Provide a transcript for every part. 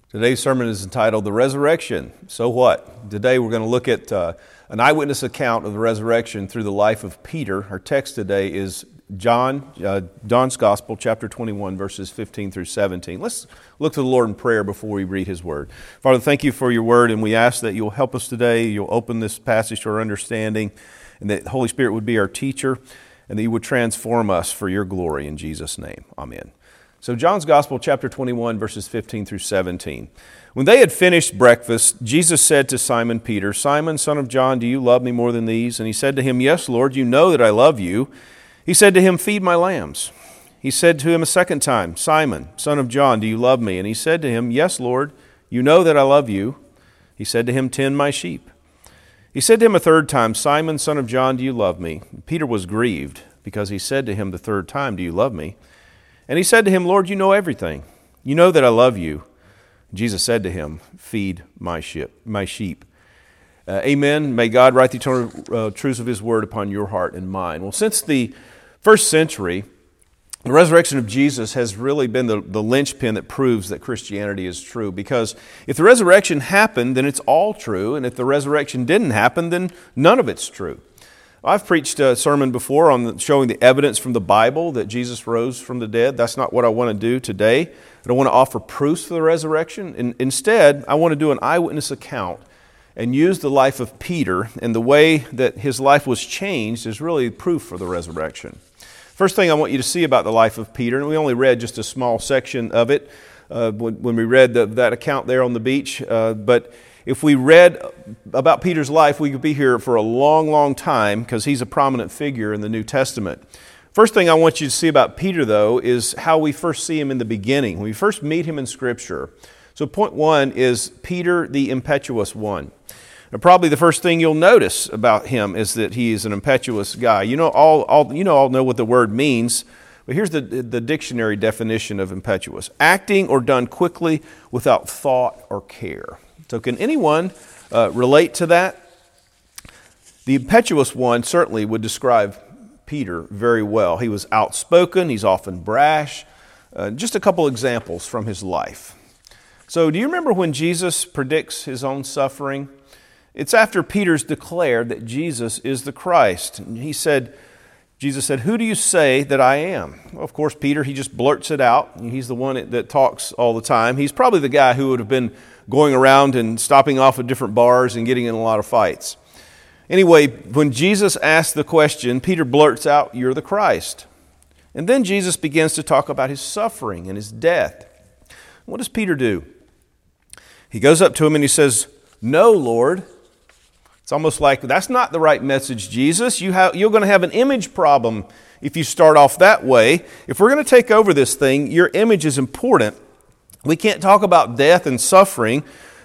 Today's sermon is entitled The Resurrection. So what? Today we're going to look at an eyewitness account of the resurrection through the life of Peter. Our text today is John's Gospel, chapter 21, verses 15 through 17. Let's look to the Lord in prayer before we read His Word. Father, thank you for your Word, and we ask that you'll help us today. You'll open this passage to our understanding, and that the Holy Spirit would be our teacher, and that you would transform us for your glory. In Jesus' name, amen. So John's Gospel, chapter 21, verses 15 through 17. When they had finished breakfast, Jesus said to Simon Peter, "Simon, son of John, do you love me more than these?" And he said to him, "Yes, Lord, you know that I love you." He said to him, "Feed my lambs." He said to him a second time, "Simon, son of John, do you love me?" And he said to him, "Yes, Lord, you know that I love you." He said to him, "Tend my sheep." He said to him a third time, "Simon, son of John, do you love me?" Peter was grieved because he said to him the third time, "Do you love me?" And he said to him, "Lord, you know everything. You know that I love you." Jesus said to him, "Feed my sheep." Amen. May God write the eternal truths of His Word upon your heart and mind. Well, since the first century, the resurrection of Jesus has really been the linchpin that proves that Christianity is true. Because if the resurrection happened, then it's all true. And if the resurrection didn't happen, then none of it's true. I've preached a sermon before on showing the evidence from the Bible that Jesus rose from the dead. That's not what I want to do today. I don't want to offer proofs for the resurrection. Instead, I want to do an eyewitness account and use the life of Peter, and the way that his life was changed is really proof for the resurrection. First thing I want you to see about the life of Peter, and we only read just a small section of it when we read that account there on the beach, but if we read about Peter's life, we could be here for a long, long time because he's a prominent figure in the New Testament. First thing I want you to see about Peter, though, is how we first see him in the beginning, when we first meet him in Scripture. So point one is Peter the impetuous one. Now, probably the first thing you'll notice about him is that he is an impetuous guy. You all know what the word means, but here's the dictionary definition of impetuous: acting or done quickly without thought or care. So can anyone relate to that? The impetuous one certainly would describe Peter very well. He was outspoken, he's often brash. Just a couple examples from his life. So do you remember when Jesus predicts his own suffering? It's after Peter's declared that Jesus is the Christ. And Jesus said, "Who do you say that I am?" Well, of course, Peter, he just blurts it out. He's the one that talks all the time. He's probably the guy who would have been going around and stopping off at different bars and getting in a lot of fights. Anyway, when Jesus asked the question, Peter blurts out, "You're the Christ." And then Jesus begins to talk about his suffering and his death. What does Peter do? He goes up to him and he says, "No, Lord." It's almost like, that's not the right message, Jesus. You're going to have an image problem if you start off that way. If we're going to take over this thing, your image is important. We can't talk about death and suffering.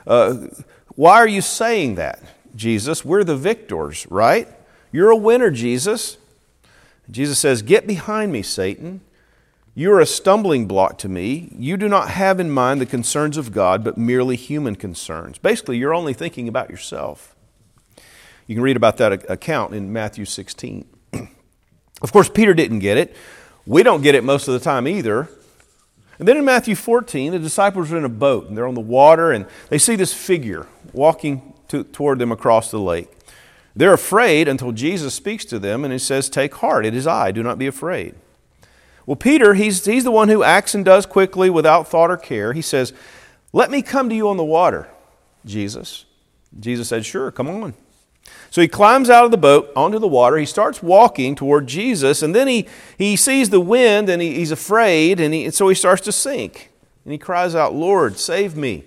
Why are you saying that, Jesus? We're the victors, right? You're a winner, Jesus. Jesus says, "Get behind me, Satan. You are a stumbling block to me. You do not have in mind the concerns of God, but merely human concerns." Basically, you're only thinking about yourself. You can read about that account in Matthew 16. Of course, Peter didn't get it. We don't get it most of the time either. And then in Matthew 14, the disciples are in a boat, and they're on the water, and they see this figure walking toward them across the lake. They're afraid until Jesus speaks to them, and he says, "Take heart, it is I, do not be afraid." Well, Peter, he's the one who acts and does quickly without thought or care. He says, "Let me come to you on the water, Jesus." Jesus said, "Sure, come on." So he climbs out of the boat onto the water. He starts walking toward Jesus, and then he sees the wind, and he's afraid, and so he starts to sink. And he cries out, "Lord, save me."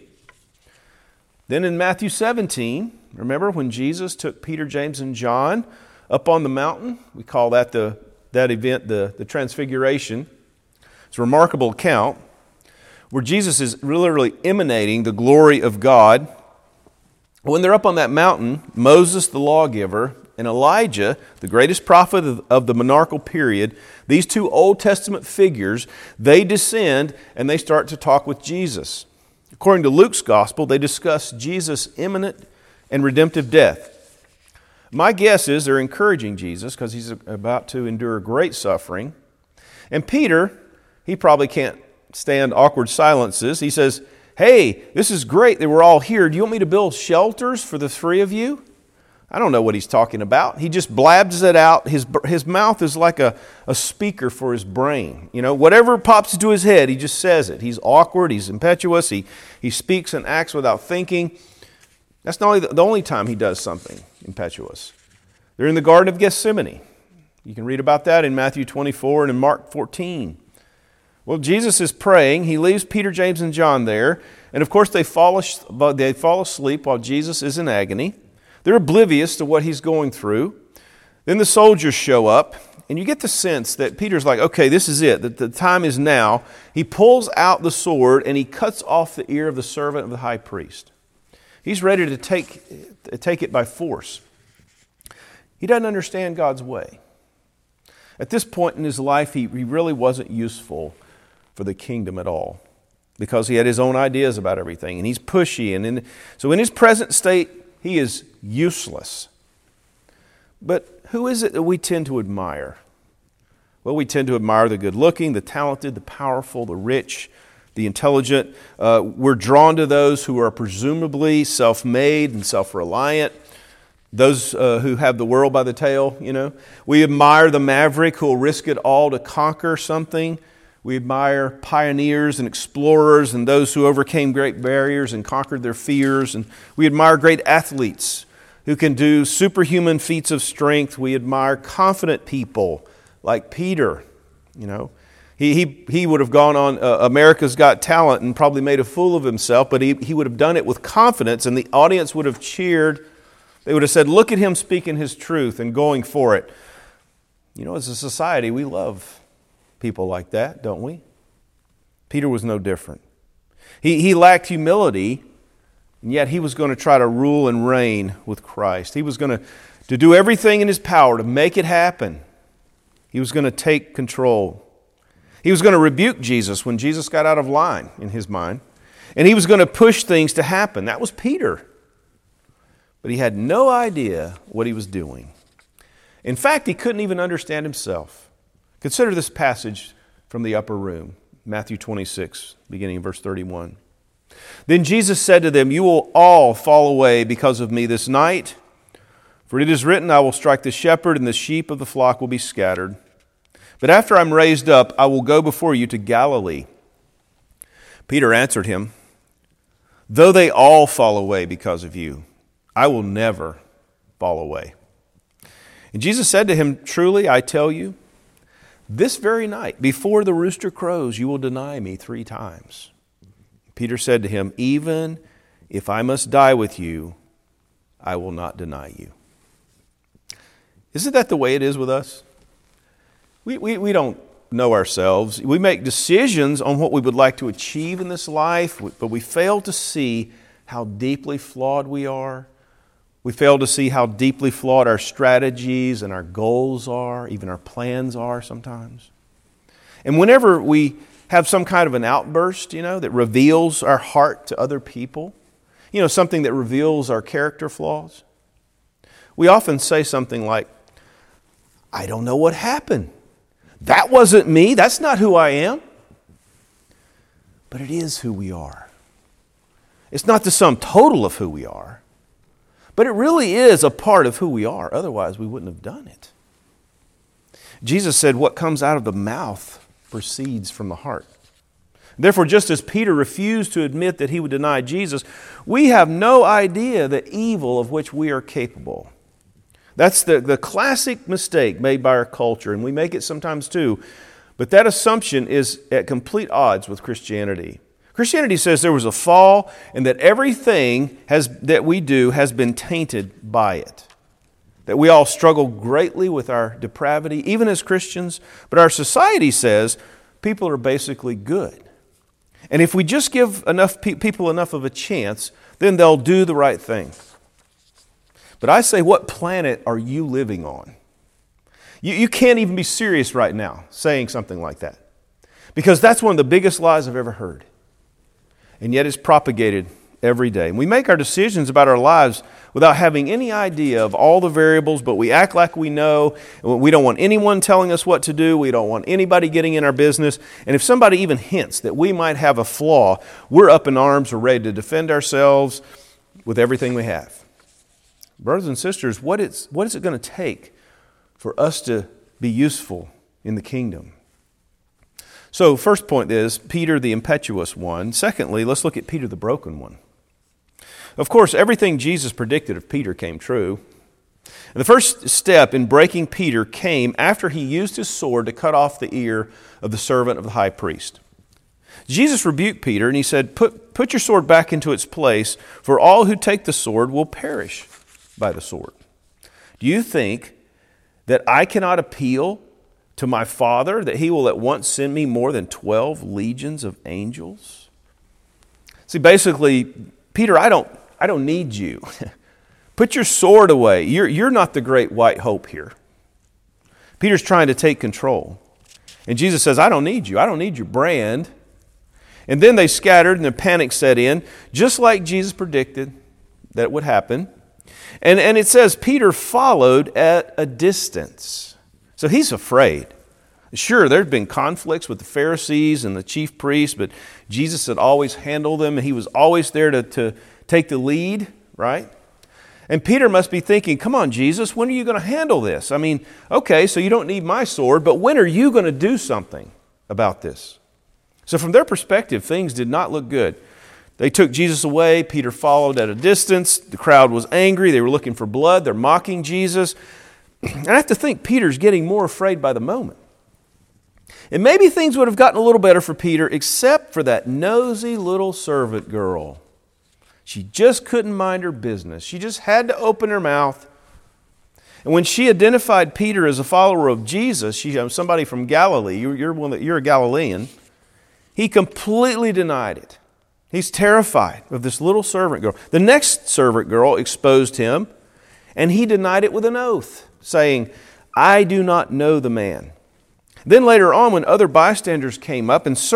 Then in Matthew 17, remember when Jesus took Peter, James, and John up on the mountain? We call that event the Transfiguration. It's a remarkable account where Jesus is literally emanating the glory of God. When they're up on that mountain, Moses, the lawgiver, and Elijah, the greatest prophet of the monarchical period, these two Old Testament figures, they descend and they start to talk with Jesus. According to Luke's gospel, they discuss Jesus' imminent and redemptive death. My guess is they're encouraging Jesus because he's about to endure great suffering. And Peter, he probably can't stand awkward silences. He says, hey, this is great that we're all here. Do you want me to build shelters for the three of you? I don't know what he's talking about. He just blabs it out. His mouth is like a speaker for his brain. You know, whatever pops into his head, he just says it. He's awkward. He's impetuous. He speaks and acts without thinking. That's not the only time he does something impetuous. They're in the Garden of Gethsemane. You can read about that in Matthew 24 and in Mark 14. Well, Jesus is praying. He leaves Peter, James, and John there. And of course, they fall asleep while Jesus is in agony. They're oblivious to what he's going through. Then the soldiers show up, and you get the sense that Peter's like, okay, this is it, that the time is now. He pulls out the sword, and he cuts off the ear of the servant of the high priest. He's ready to take it by force. He doesn't understand God's way. At this point in his life, he really wasn't useful for the kingdom at all because he had his own ideas about everything, and he's pushy. So in his present state, he is useless. But who is it that we tend to admire? Well, we tend to admire the good-looking, the talented, the powerful, the rich, the intelligent. We're drawn to those who are presumably self-made and self-reliant, those who have the world by the tail, you know. We admire the maverick who will risk it all to conquer something. We admire pioneers and explorers and those who overcame great barriers and conquered their fears. And we admire great athletes who can do superhuman feats of strength. We admire confident people like Peter. You know, he would have gone on America's Got Talent and probably made a fool of himself, but he would have done it with confidence, and the audience would have cheered. They would have said, look at him speaking his truth and going for it. You know, as a society, we love people like that, don't we? Peter was no different. He lacked humility, and yet he was going to try to rule and reign with Christ. He was going to do everything in his power to make it happen. He was going to take control. He was going to rebuke Jesus when Jesus got out of line in his mind. And he was going to push things to happen. That was Peter. But he had no idea what he was doing. In fact, he couldn't even understand himself. Consider this passage from the upper room, Matthew 26, beginning in verse 31. Then Jesus said to them, you will all fall away because of me this night. For it is written, I will strike the shepherd, and the sheep of the flock will be scattered. But after I'm raised up, I will go before you to Galilee. Peter answered him, though they all fall away because of you, I will never fall away. And Jesus said to him, truly, I tell you, this very night, before the rooster crows, you will deny me 3 times. Peter said to him, even if I must die with you, I will not deny you. Isn't that the way it is with us? We don't know ourselves. We make decisions on what we would like to achieve in this life, but we fail to see how deeply flawed we are. We fail to see how deeply flawed our strategies and our goals are, even our plans are sometimes. And whenever we have some kind of an outburst, that reveals our heart to other people, something that reveals our character flaws, we often say something like, I don't know what happened. That wasn't me. That's not who I am. But it is who we are. It's not the sum total of who we are. But it really is a part of who we are. Otherwise, we wouldn't have done it. Jesus said, what comes out of the mouth proceeds from the heart. Therefore, just as Peter refused to admit that he would deny Jesus, we have no idea the evil of which we are capable. That's the classic mistake made by our culture, and we make it sometimes too. But that assumption is at complete odds with Christianity. Christianity says there was a fall and that everything that we do has been tainted by it. That we all struggle greatly with our depravity, even as Christians. But our society says people are basically good. And if we just give enough people enough of a chance, then they'll do the right thing. But I say, what planet are you living on? You can't even be serious right now saying something like that. Because that's one of the biggest lies I've ever heard. And yet it's propagated every day. And we make our decisions about our lives without having any idea of all the variables, but we act like we know. We don't want anyone telling us what to do. We don't want anybody getting in our business. And if somebody even hints that we might have a flaw, we're up in arms, we're ready to defend ourselves with everything we have. Brothers and sisters, what is it going to take for us to be useful in the kingdom? So first point is Peter the impetuous one. Secondly, let's look at Peter the broken one. Of course, everything Jesus predicted of Peter came true. And the first step in breaking Peter came after he used his sword to cut off the ear of the servant of the high priest. Jesus rebuked Peter and he said, Put your sword back into its place, for all who take the sword will perish by the sword. Do you think that I cannot appeal to my Father that He will at once send me more than 12 legions of angels? See, basically, Peter, I don't need you. Put your sword away. You're not the great white hope here. Peter's trying to take control. And Jesus says, I don't need you. I don't need your brand. And then they scattered and the panic set in, just like Jesus predicted that it would happen. And it says Peter followed at a distance. So he's afraid. Sure, there had been conflicts with the Pharisees and the chief priests, but Jesus had always handled them, and he was always there to take the lead, right? And Peter must be thinking, come on, Jesus, when are you going to handle this? I mean, okay, so you don't need my sword, but when are you going to do something about this? So from their perspective, things did not look good. They took Jesus away. Peter followed at a distance. The crowd was angry. They were looking for blood. They're mocking Jesus. And I have to think Peter's getting more afraid by the moment. And maybe things would have gotten a little better for Peter except for that nosy little servant girl. She just couldn't mind her business. She just had to open her mouth. And when she identified Peter as a follower of Jesus, somebody from Galilee, you're a Galilean, he completely denied it. He's terrified of this little servant girl. The next servant girl exposed him, and he denied it with an oath, saying, I do not know the man. Then later on, when other bystanders came up and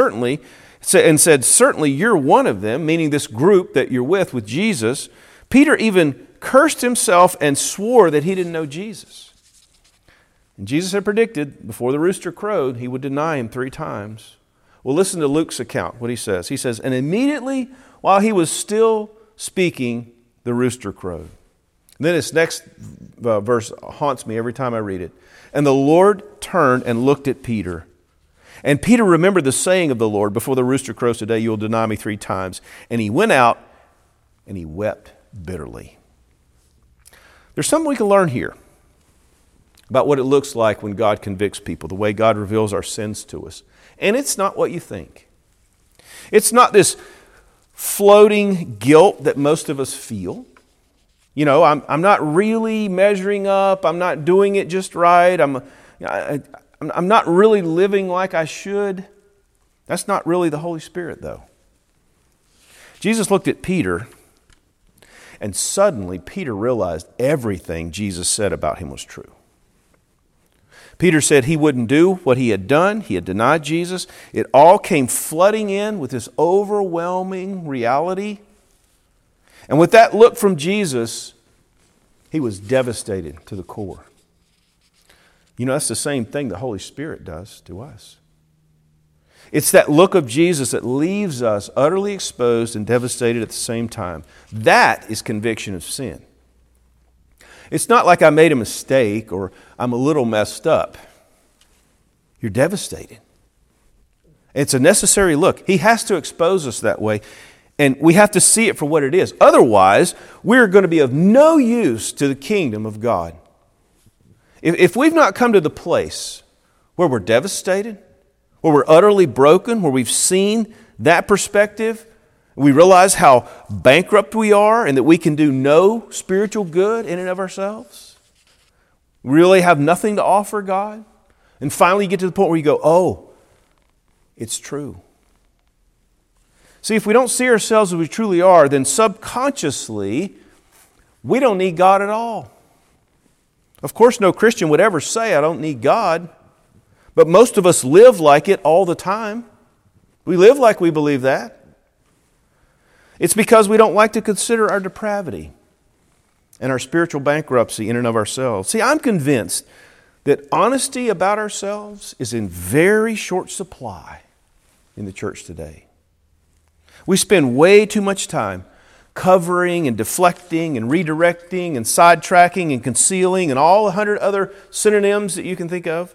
said, certainly you're one of them, meaning this group that you're with Jesus, Peter even cursed himself and swore that he didn't know Jesus. And Jesus had predicted before the rooster crowed, he would deny him 3 times. Well, listen to Luke's account, what he says. He says, and immediately while he was still speaking, the rooster crowed. And then this next verse haunts me every time I read it. And the Lord turned and looked at Peter. And Peter remembered the saying of the Lord, before the rooster crows today, you will deny me 3 times. And he went out and he wept bitterly. There's something we can learn here about what it looks like when God convicts people, the way God reveals our sins to us. And it's not what you think. It's not this floating guilt that most of us feel. You know, I'm not really measuring up. I'm not doing it just right. I'm not really living like I should. That's not really the Holy Spirit, though. Jesus looked at Peter, and suddenly Peter realized everything Jesus said about him was true. Peter said he wouldn't do what he had done. He had denied Jesus. It all came flooding in with this overwhelming reality. And with that look from Jesus, he was devastated to the core. You know, that's the same thing the Holy Spirit does to us. It's that look of Jesus that leaves us utterly exposed and devastated at the same time. That is conviction of sin. It's not like I made a mistake or I'm a little messed up. You're devastated. It's a necessary look. He has to expose us that way, and we have to see it for what it is. Otherwise, we're going to be of no use to the kingdom of God. If we've not come to the place where we're devastated, where we're utterly broken, where we've seen that perspective, we realize how bankrupt we are and that we can do no spiritual good in and of ourselves. We really have nothing to offer God. And finally you get to the point where you go, oh, it's true. See, if we don't see ourselves as we truly are, then subconsciously we don't need God at all. Of course, no Christian would ever say, I don't need God. But most of us live like it all the time. We live like we believe that. It's because we don't like to consider our depravity and our spiritual bankruptcy in and of ourselves. See, I'm convinced that honesty about ourselves is in very short supply in the church today. We spend way too much time covering and deflecting and redirecting and sidetracking and concealing and all 100 other synonyms that you can think of.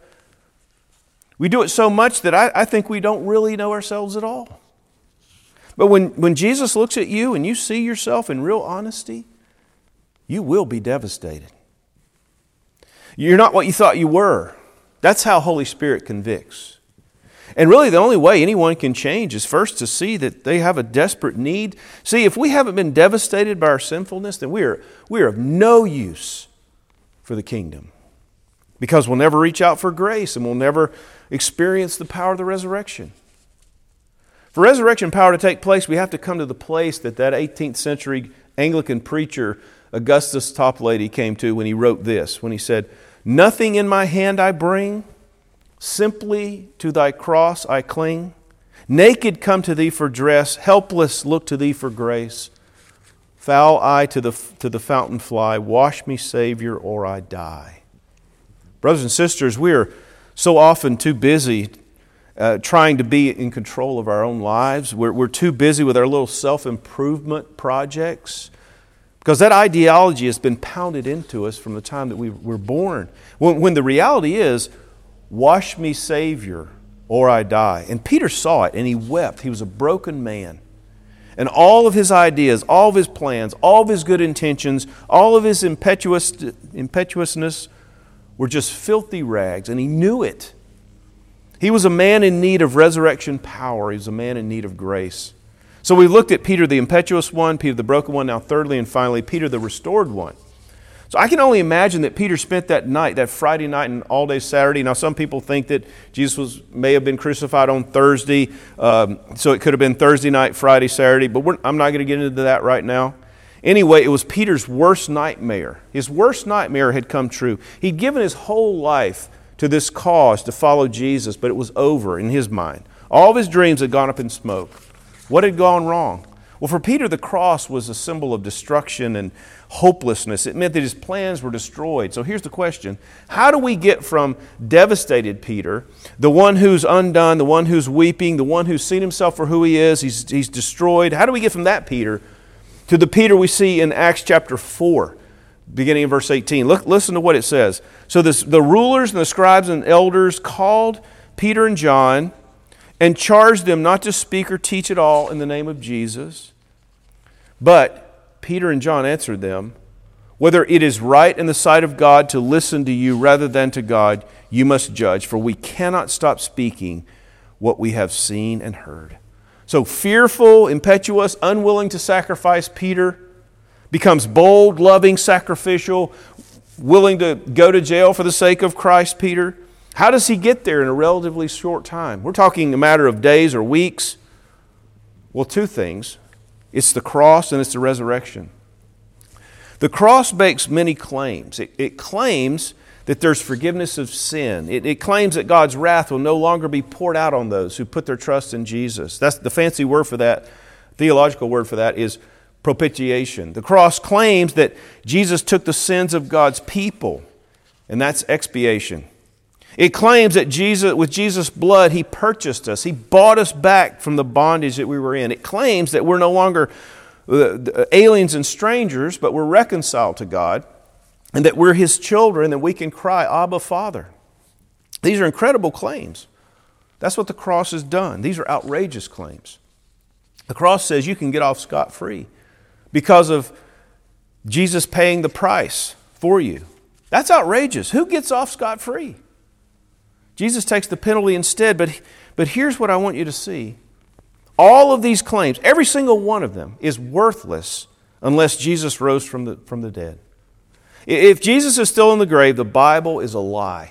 We do it so much that I think we don't really know ourselves at all. But when Jesus looks at you and you see yourself in real honesty, you will be devastated. You're not what you thought you were. That's how Holy Spirit convicts. And really the only way anyone can change is first to see that they have a desperate need. See, if we haven't been devastated by our sinfulness, then we are of no use for the kingdom. Because we'll never reach out for grace and we'll never experience the power of the resurrection. For resurrection power to take place, we have to come to the place that 18th century Anglican preacher Augustus Toplady came to when he wrote this, when he said, "Nothing in my hand I bring, simply to thy cross I cling. Naked come to thee for dress, helpless look to thee for grace. Foul I to the fountain fly, wash me, Savior, or I die." Brothers and sisters, we are so often too busy trying to be in control of our own lives. We're too busy with our little self-improvement projects because that ideology has been pounded into us from the time that we were born. When the reality is, wash me, Savior, or I die. And Peter saw it and he wept. He was a broken man. And all of his ideas, all of his plans, all of his good intentions, all of his impetuousness were just filthy rags, and he knew it. He was a man in need of resurrection power. He was a man in need of grace. So we looked at Peter the impetuous one, Peter the broken one, now thirdly and finally, Peter the restored one. So I can only imagine that Peter spent that night, that Friday night and all day Saturday. Now some people think that Jesus may have been crucified on Thursday, so it could have been Thursday night, Friday, Saturday, but I'm not going to get into that right now. Anyway, it was Peter's worst nightmare. His worst nightmare had come true. He'd given his whole life to this cause to follow Jesus, but it was over in his mind. All of his dreams had gone up in smoke. What had gone wrong? Well, for Peter, the cross was a symbol of destruction and hopelessness. It meant that his plans were destroyed. So here's the question. How do we get from devastated Peter, the one who's undone, the one who's weeping, the one who's seen himself for who he is, he's destroyed. How do we get from that Peter to the Peter we see in Acts chapter 4, beginning in verse 18? Listen to what it says. So the rulers and the scribes and elders called Peter and John and charged them not to speak or teach at all in the name of Jesus. But Peter and John answered them, "Whether it is right in the sight of God to listen to you rather than to God, you must judge, for we cannot stop speaking what we have seen and heard." So fearful, impetuous, unwilling to sacrifice Peter becomes bold, loving, sacrificial, willing to go to jail for the sake of Christ Peter. How does he get there in a relatively short time? We're talking a matter of days or weeks. Well, two things. It's the cross and it's the resurrection. The cross makes many claims. It claims that there's forgiveness of sin. It claims that God's wrath will no longer be poured out on those who put their trust in Jesus. That's the fancy word for that, theological word for that is propitiation. The cross claims that Jesus took the sins of God's people, and that's expiation. It claims that with Jesus' blood, He purchased us. He bought us back from the bondage that we were in. It claims that we're no longer aliens and strangers, but we're reconciled to God, and that we're His children, and we can cry, "Abba, Father." These are incredible claims. That's what the cross has done. These are outrageous claims. The cross says you can get off scot-free because of Jesus paying the price for you. That's outrageous. Who gets off scot-free? Jesus takes the penalty instead, but here's what I want you to see. All of these claims, every single one of them, is worthless unless Jesus rose from the dead. If Jesus is still in the grave, the Bible is a lie.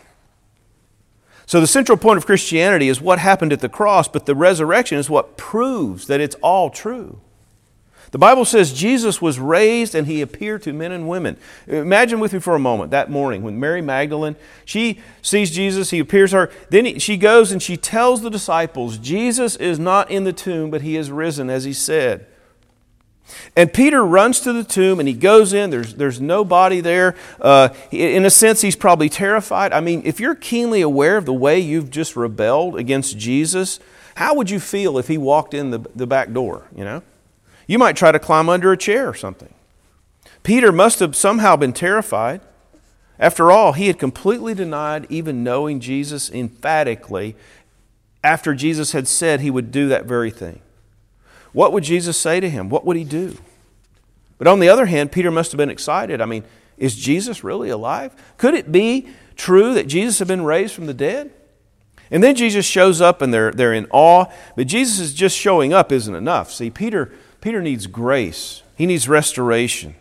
So the central point of Christianity is what happened at the cross, but the resurrection is what proves that it's all true. The Bible says Jesus was raised and He appeared to men and women. Imagine with me for a moment that morning when Mary Magdalene, she sees Jesus, He appears to her. Then she goes and she tells the disciples, Jesus is not in the tomb, but He is risen, as He said. And Peter runs to the tomb and he goes in. There's nobody there. In a sense, he's probably terrified. I mean, if you're keenly aware of the way you've just rebelled against Jesus, how would you feel if he walked in the back door, you know? You might try to climb under a chair or something. Peter must have somehow been terrified. After all, he had completely denied even knowing Jesus emphatically after Jesus had said he would do that very thing. What would Jesus say to him? What would he do? But on the other hand, Peter must have been excited. I mean, is Jesus really alive? Could it be true that Jesus had been raised from the dead? And then Jesus shows up and they're in awe. But Jesus is just showing up isn't enough. See, Peter needs grace. He needs restoration.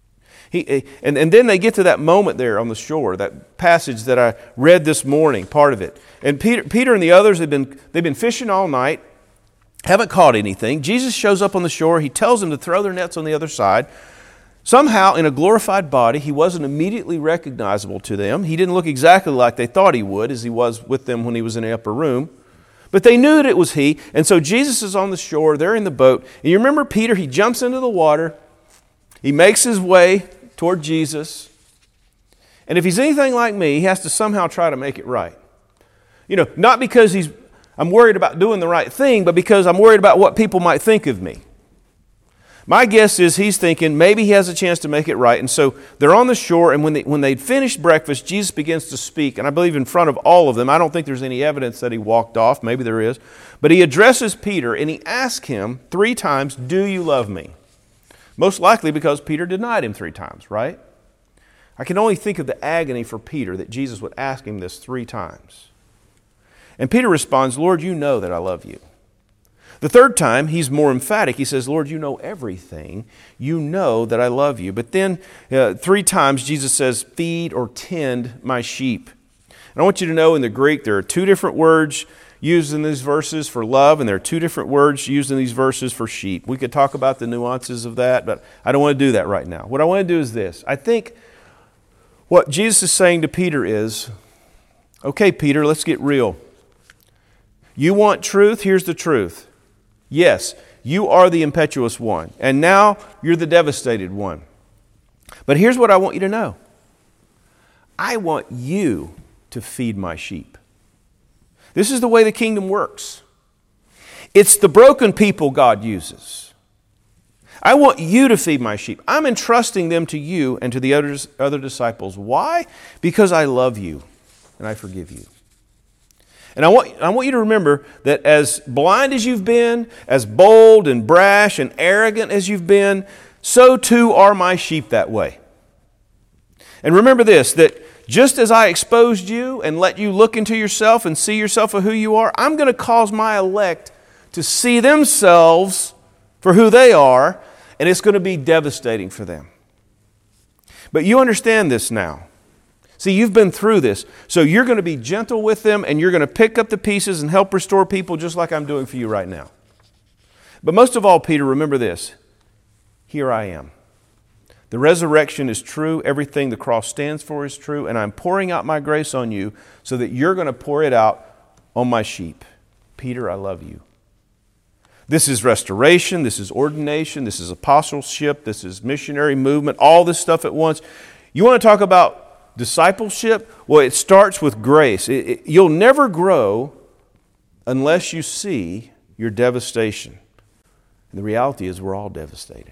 And then they get to that moment there on the shore, that passage that I read this morning, part of it. And Peter and the others, they've been fishing all night, haven't caught anything. Jesus shows up on the shore. He tells them to throw their nets on the other side. Somehow, in a glorified body, he wasn't immediately recognizable to them. He didn't look exactly like they thought he would as he was with them when he was in the upper room. But they knew that it was he. And so Jesus is on the shore. They're in the boat. And you remember Peter, he jumps into the water. He makes his way toward Jesus. And if he's anything like me, he has to somehow try to make it right. You know, not because I'm worried about doing the right thing, but because I'm worried about what people might think of me. My guess is he's thinking maybe he has a chance to make it right. And so they're on the shore, and when they'd finished breakfast, Jesus begins to speak, and I believe in front of all of them. I don't think there's any evidence that he walked off. Maybe there is. But he addresses Peter, and he asks him 3 times, "Do you love me?" Most likely because Peter denied him 3 times, right? I can only think of the agony for Peter that Jesus would ask him this 3 times. And Peter responds, "Lord, you know that I love you." The 3rd time, he's more emphatic. He says, "Lord, you know everything. You know that I love you." But then 3 times Jesus says, "Feed or tend my sheep." And I want you to know in the Greek there are 2 different words used in these verses for love, and there are 2 different words used in these verses for sheep. We could talk about the nuances of that, but I don't want to do that right now. What I want to do is this. I think what Jesus is saying to Peter is, okay, Peter, let's get real. You want truth? Here's the truth. Yes, you are the impetuous one, and now you're the devastated one. But here's what I want you to know. I want you to feed my sheep. This is the way the kingdom works. It's the broken people God uses. I want you to feed my sheep. I'm entrusting them to you and to the other disciples. Why? Because I love you and I forgive you. And I want you to remember that as blind as you've been, as bold and brash and arrogant as you've been, so too are my sheep that way. And remember this, that just as I exposed you and let you look into yourself and see yourself for who you are, I'm going to cause my elect to see themselves for who they are, and it's going to be devastating for them. But you understand this now. See, you've been through this, so you're going to be gentle with them, and you're going to pick up the pieces and help restore people just like I'm doing for you right now. But most of all, Peter, remember this. Here I am. The resurrection is true. Everything the cross stands for is true. And I'm pouring out my grace on you so that you're going to pour it out on my sheep. Peter, I love you. This is restoration. This is ordination. This is apostleship. This is missionary movement. All this stuff at once. You want to talk about discipleship? Well, it starts with grace. You'll never grow unless you see your devastation. And the reality is we're all devastated.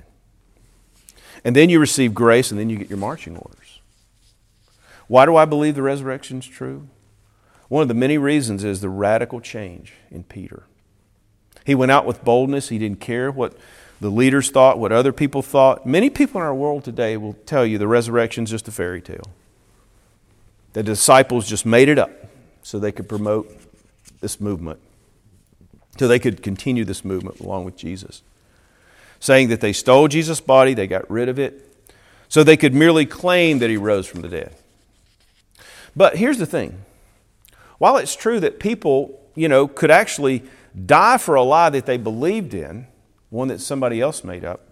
And then you receive grace, and then you get your marching orders. Why do I believe the resurrection is true? One of the many reasons is the radical change in Peter. He went out with boldness. He didn't care what the leaders thought, what other people thought. Many people in our world today will tell you the resurrection is just a fairy tale. The disciples just made it up so they could promote this movement, so they could continue this movement along with Jesus. Saying that they stole Jesus' body, they got rid of it, so they could merely claim that he rose from the dead. But here's the thing. While it's true that people, could actually die for a lie that they believed in, one that somebody else made up,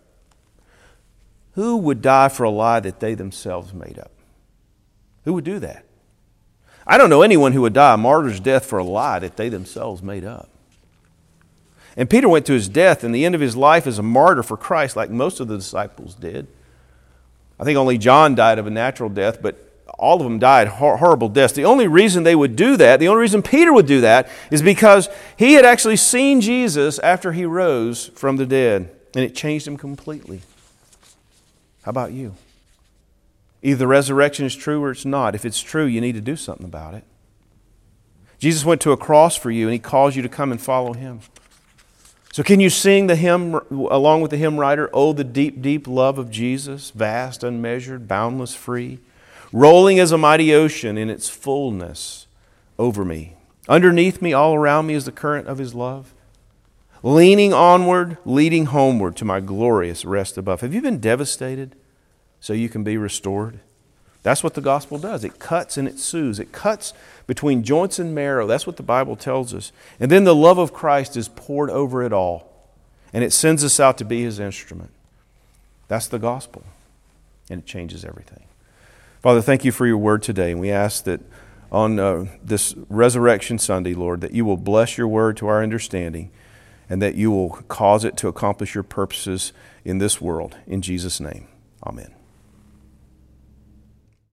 who would die for a lie that they themselves made up? Who would do that? I don't know anyone who would die a martyr's death for a lie that they themselves made up. And Peter went to his death and the end of his life as a martyr for Christ, like most of the disciples did. I think only John died of a natural death, but all of them died horrible deaths. The only reason they would do that, the only reason Peter would do that, is because he had actually seen Jesus after he rose from the dead, and it changed him completely. How about you? Either the resurrection is true or it's not. If it's true, you need to do something about it. Jesus went to a cross for you, and He calls you to come and follow Him. So can you sing the hymn along with the hymn writer, "Oh, the deep, deep love of Jesus, vast, unmeasured, boundless, free, rolling as a mighty ocean in its fullness over me. Underneath me, all around me is the current of His love, leaning onward, leading homeward to my glorious rest above." Have you been devastated so you can be restored? That's what the gospel does. It cuts and it soothes. It cuts between joints and marrow. That's what the Bible tells us. And then the love of Christ is poured over it all. And it sends us out to be His instrument. That's the gospel. And it changes everything. Father, thank You for Your word today. And we ask that on this Resurrection Sunday, Lord, that You will bless Your word to our understanding and that You will cause it to accomplish Your purposes in this world. In Jesus' name, amen.